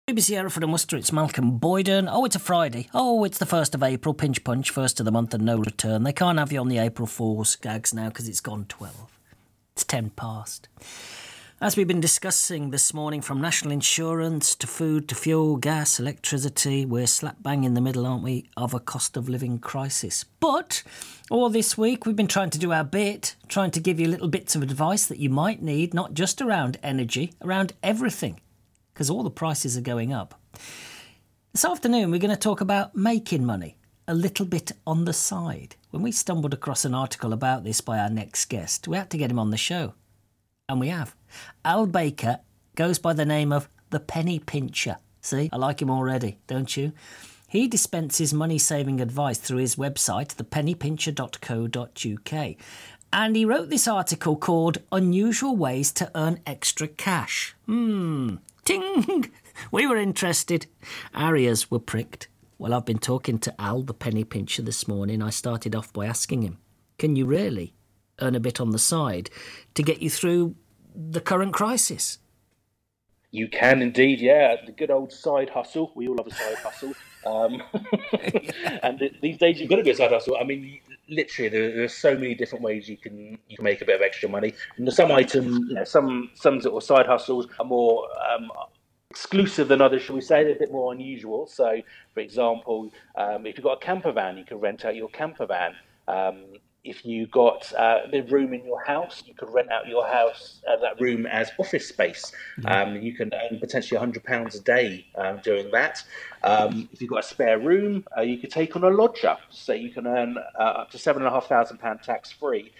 BBC Hereford and Worcester, it's Malcolm Boyden. Oh, it's a Friday. Oh, it's the 1st of April, pinch punch, 1st of the month and no return. They can't have you on the April Fool's gags now because it's gone 12. It's 10 past. As we've been discussing this morning, from national insurance to food to fuel, gas, electricity, we're slap bang in the middle, aren't we, of a cost of living crisis. But all this week we've been trying to do our bit, trying to give you little bits of advice that you might need, not just around energy, around everything, because all the prices are going up. This afternoon we're going to talk about making money, a little bit on the side. When we stumbled across an article about this by our next guest, we had to get him on the show. And we have. Al Baker goes by the name of the Penny Pincher. See, I like him already, don't you? He dispenses money-saving advice through his website, thepennypincher.co.uk. And he wrote this article called Unusual Ways to Earn Extra Cash. Ting! We were interested. Our ears were pricked. Well, I've been talking to Al, the Penny Pincher, this morning. I started off by asking him, can you really earn a bit on the side to get you through the current crisis? You can indeed, yeah. The good old side hustle. We all love a side hustle. And these days you've got to be a side hustle. I mean, literally, there are so many different ways you can make a bit of extra money. And some items, some sort of side hustles are more exclusive than others, shall we say. They're a bit more unusual. So, for example, if you've got a camper van, you can rent out your camper van. If you've got a bit of room in your house, you could rent out your house, that room as office space. You can earn potentially £100 a day doing that. If you've got a spare room, you could take on a lodger. So you can earn up to £7,500 tax-free.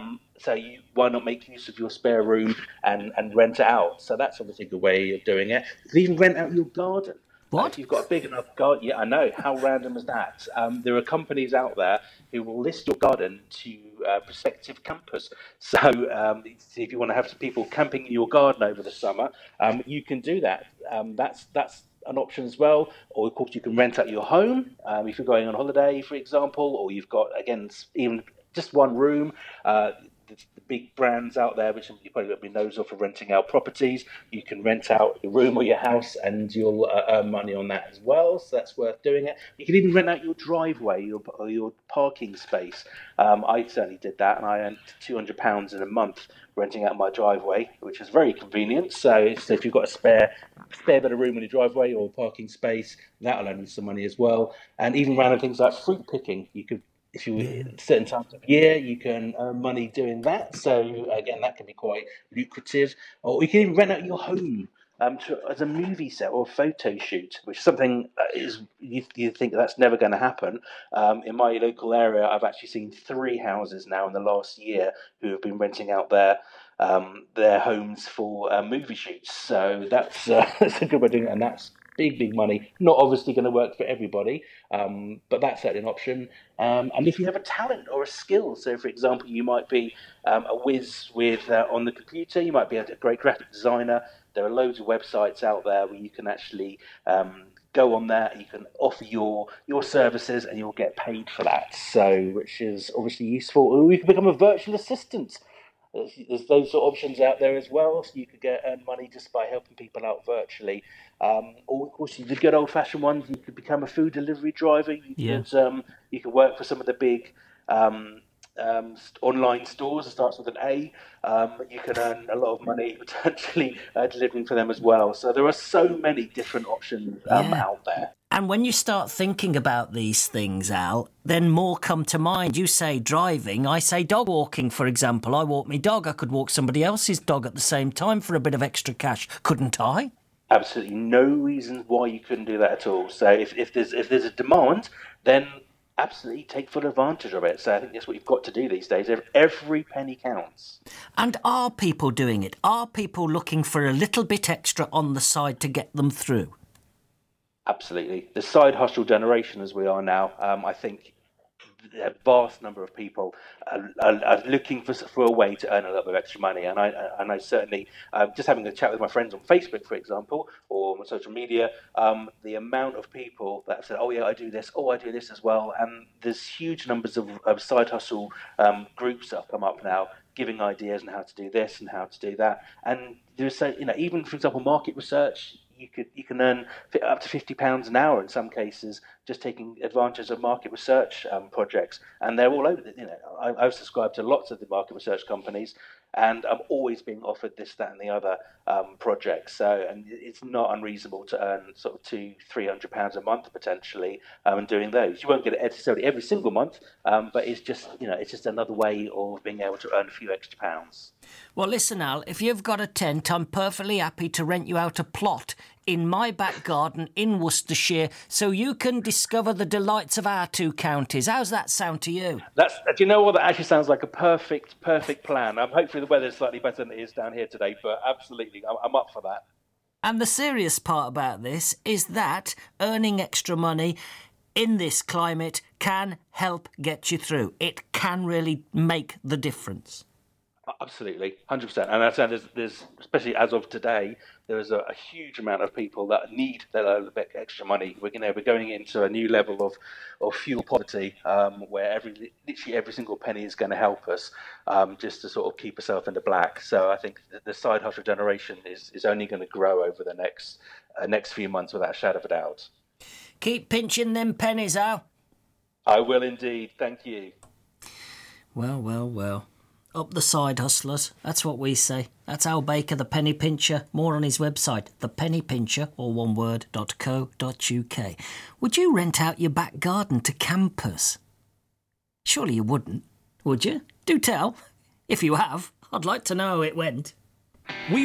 Why not make use of your spare room and rent it out? So that's obviously a good way of doing it. You can even rent out your garden. What? If you've got a big enough garden, yeah, I know. How random is that? There are companies out there who will list your garden to prospective campers. So if you want to have some people camping in your garden over the summer, you can do that. That's an option as well. Or, of course, you can rent out your home if you're going on holiday, for example, or you've got, again, even just one room. The big brands out there, which you probably got to be nose off for renting out properties. You can rent out your room or your house, and you'll earn money on that as well. So that's worth doing it. You can even rent out your driveway or your parking space. I certainly did that, and I earned £200 in a month renting out my driveway, which is very convenient. So if you've got a spare bit of room in your driveway or parking space, that'll earn you some money as well. And even random things like fruit picking, you could. If you certain times of year, you can earn money doing that. So again, that can be quite lucrative. Or you can even rent out your home as a movie set or a photo shoot, which is something you think that's never going to happen. In my local area, I've actually seen 3 houses now in the last year who have been renting out their homes for movie shoots. So that's a good way of doing it, and that's big money. Not obviously going to work for everybody, but that's certainly an option. And if you have a talent or a skill, so for example, you might be a whiz with on the computer, you might be a great graphic designer. There are loads of websites out there where you can actually go on there, you can offer your services, and you'll get paid for that. So, which is obviously useful. Or you can become a virtual assistant. There's those sort of options out there as well, so you could earn money just by helping people out virtually. Or of course, the good old-fashioned ones, you could become a food delivery driver. You could work for some of the big online stores. It starts with an A. You can earn a lot of money potentially delivering for them as well. So there are so many different options out there. And when you start thinking about these things, Al, then more come to mind. You say driving, I say dog walking, for example. I walk my dog. I could walk somebody else's dog at the same time for a bit of extra cash, couldn't I? Absolutely no reason why you couldn't do that at all. So if there's a demand, then absolutely take full advantage of it. So I think that's what you've got to do these days. Every penny counts. And are people doing it? Are people looking for a little bit extra on the side to get them through? Absolutely. The side hustle generation as we are now, I think a vast number of people are looking for a way to earn a little bit of extra money. And I certainly, just having a chat with my friends on Facebook, for example, or on social media, the amount of people that have said, oh yeah, I do this as well. And there's huge numbers of side hustle groups that have come up now, giving ideas on how to do this and how to do that. And there's even, for example, market research. you can earn up to £50 an hour in some cases just taking advantage of market research projects, and they're all over. I've subscribed to lots of the market research companies, and I'm always being offered this, that, and the other projects. So, and it's not unreasonable to earn sort of £200-300 a month potentially doing those. You won't get it necessarily every single month, but it's just another way of being able to earn a few extra pounds. Well, listen, Al, if you've got a tent, I'm perfectly happy to rent you out a plot in my back garden in Worcestershire so you can discover the delights of our two counties. How's that sound to you? Do you know what? That actually sounds like a perfect plan. Hopefully the weather's slightly better than it is down here today, but absolutely, I'm up for that. And the serious part about this is that earning extra money in this climate can help get you through. It can really make the difference. Absolutely, 100%. And I said there's especially as of today, there is a huge amount of people that need that little bit extra money. We're going into a new level of fuel poverty, where literally every single penny is going to help us just to sort of keep ourselves in the black. So I think the side hustle generation is only going to grow over the next few months without a shadow of a doubt. Keep pinching them pennies, Al. I will indeed. Thank you. Well. Up the side hustlers, that's what we say. That's Al Baker, the Penny Pincher. More on his website, thepennypincher, all one word, .co.uk. Would you rent out your back garden to campers? Surely you wouldn't, would you? Do tell. If you have, I'd like to know how it went. We